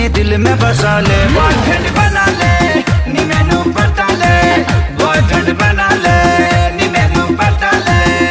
अपने दिल में बसा ले। बॉयफ्रेंड बना ले नी मैनू पटा ले, बॉयफ्रेंड बना ले नी मैनू पटा ले।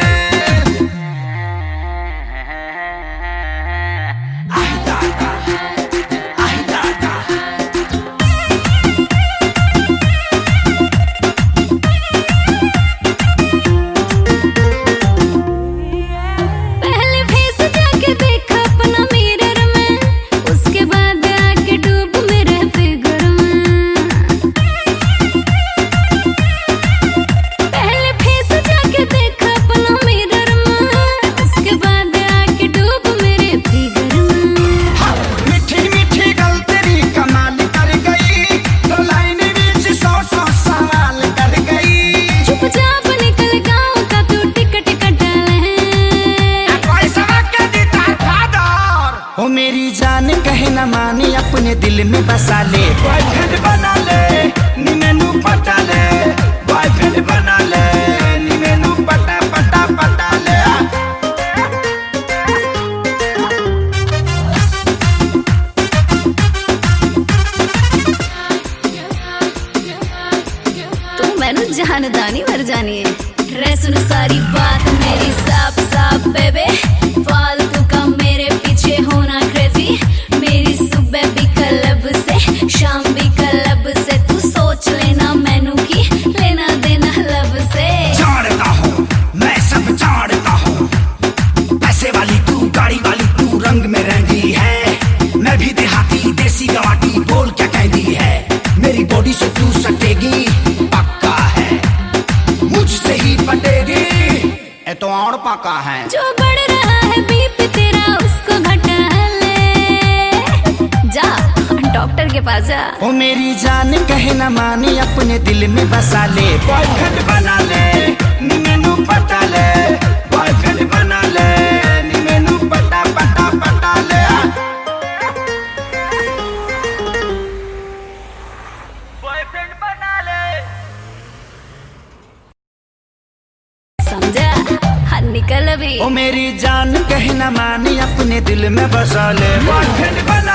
ओ मेरी जान कहे न मानी अपने दिल में बसा ले। बॉयफ्रेंड बना ले नी मैनू पटा ले, बॉयफ्रेंड बना ले नी मैनू पटा पटा पटा ले। तू मैनू जानदा नहीं मर जानी है। रे सुन सारी बात मेरी साफ साफ बेबे, फालतू का मेरे पीछे होना क्रेजी। मेरी सुबह भी क्लब से शाम भी क्लब से, तू सोच लेना मैनू की लेना देना लब से। जानता हूँ मैं सब जानता हूँ, पैसे वाली तू गाड़ी वाली तू रंग में रहती है। मैं भी देहाती देसी गवाटी बोल क्या कहती है। मेरी बॉडी से तू सटेगी पक्का है, मुझसे ही पटेगी ये तो और पक्का है। जो बढ़ रहा है बीपी तेरा उसको घटा ले, जा डॉक्टर के पास जा। ओ मेरी जान कहे न मानी अपने दिल में बसा ले। बॉयफ्रेंड बना ले नी मैनू पटा ले, बॉयफ्रेंड बना ले नी मैनू पटा पटा पटा ले। बॉयफ्रेंड बना ले समझा, हाँ निकल अभी। ओ मेरी जान कहे न मानी अपने दिल में बसा ले। बॉयफ्रेंड बना